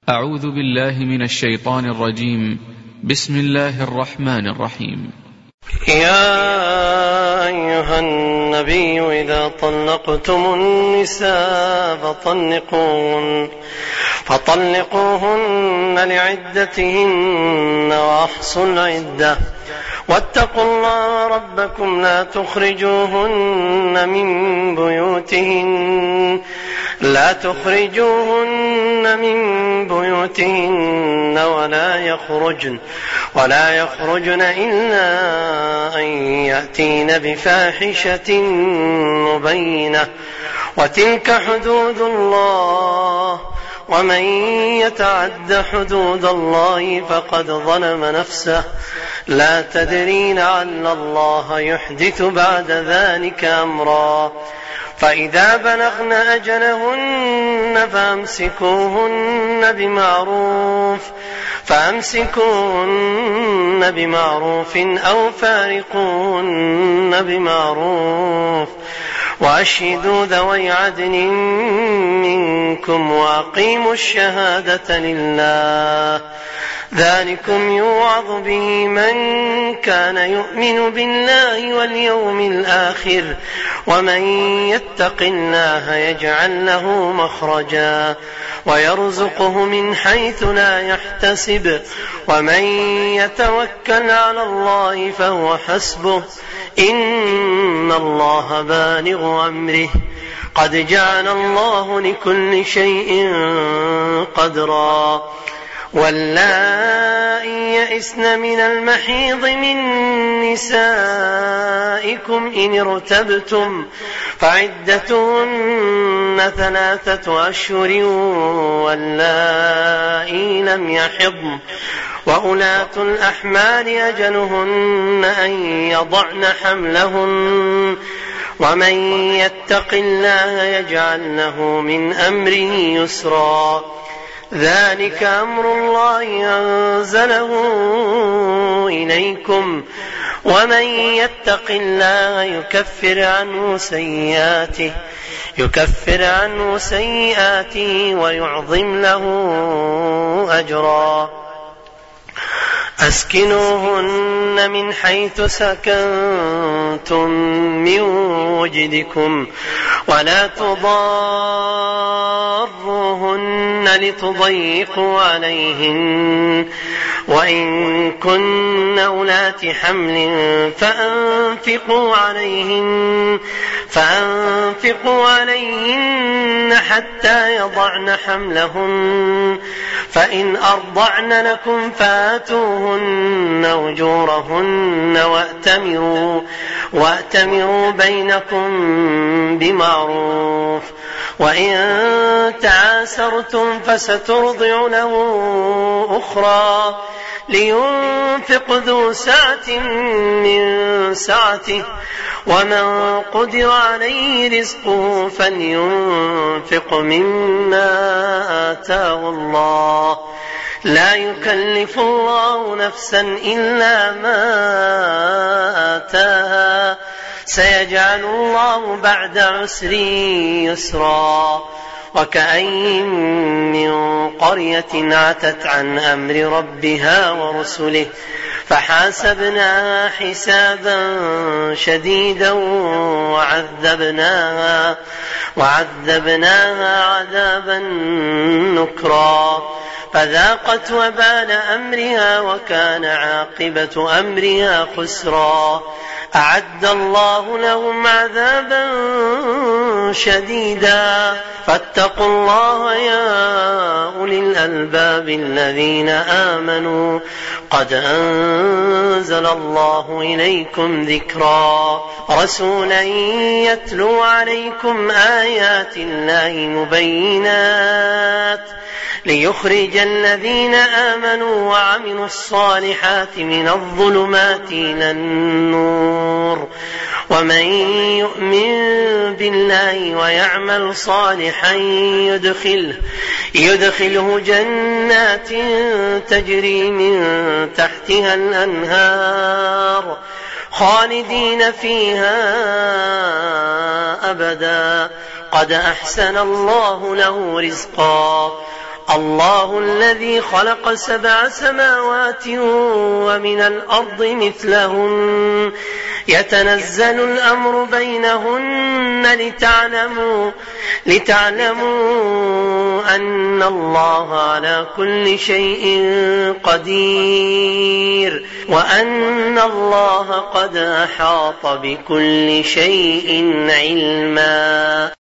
أعوذ بالله من الشيطان الرجيم. بسم الله الرحمن الرحيم. يا أيها النبي إذا طلقتم النساء فطلقوهن لعدتهن وأحصوا العدة واتقوا الله ربكم لا تخرجوهن من بيوتهن ولا يخرجن إلا أن يأتين بفاحشة مبينة وتلك حدود الله ومن يتعد حدود الله فقد ظلم نفسه لا تدرين لعل الله يحدث بعد ذلك أمرا فإذا بلغن أجلهن فأمسكوهن بمعروف أو فارقوهن بمعروف وأشهدوا ذوي عدل منكم وأقيموا الشهادة لله ذلكم يوعظ به من كان يؤمن بالله واليوم الآخر ومن يتق الله يجعل له مخرجا ويرزقه من حيث لا يحتسب ومن يتوكل على الله فهو حسبه إن الله بالغ أمره قد جعل الله لكل شيء قدرا واللائي يئسن من المحيض من نسائكم إن ارتبتم فعدتهن 3 أشهر واللائي لم يحضن وأولاة الأحمال أجلهن أن يضعن حملهن ومن يتق الله يجعل له من أمره يسرا ذلك أمر الله أنزله إليكم ومن يتق الله يكفر عنه سيئاته ويعظم له أجرا أسكنوهن من حيث سكنتم من وجدكم ولا تضاروهن لتضيقوا عليهن وإن كن أولات حمل فأنفقوا عليهن حتى يضعن حملهن فإن أرضعن لكم فآتوهن أجورهن وأتمروا بينكم بمعروف وإن تعاسرتم فسترضع له أخرى لينفق ذو سعة من سعته ومن قدر عليه رزقه فلينفق مما آتاه الله لا يكلف الله نفسا إلا ما آتاها سيجعل الله بعد عسر يسرا وكأين من قرية عتت عن أمر ربها ورسله فحاسبناها حسابا شديدا وعذبناها عذابا نكرا فذاقت وبال أمرها وكان عاقبة أمرها خسرا أعد الله لهم عذابا شديدا فاتقوا الله يا أولي الألباب الذين آمنوا قد أنزل الله إليكم ذكرا رسولا يتلو عليكم آيات الله مبينات ليخرج الذين آمنوا وعملوا الصالحات من الظلمات إلى النور ومن يؤمن بالله ويعمل صالحا يدخله جنات تجري من تحتها الأنهار خالدين فيها أبدا قد أحسن الله له رزقا الله الذي خلق 7 سماوات ومن الأرض مثلهن يتنزل الأمر بينهن لتعلموا أن الله على كل شيء قدير وأن الله قد أحاط بكل شيء علما.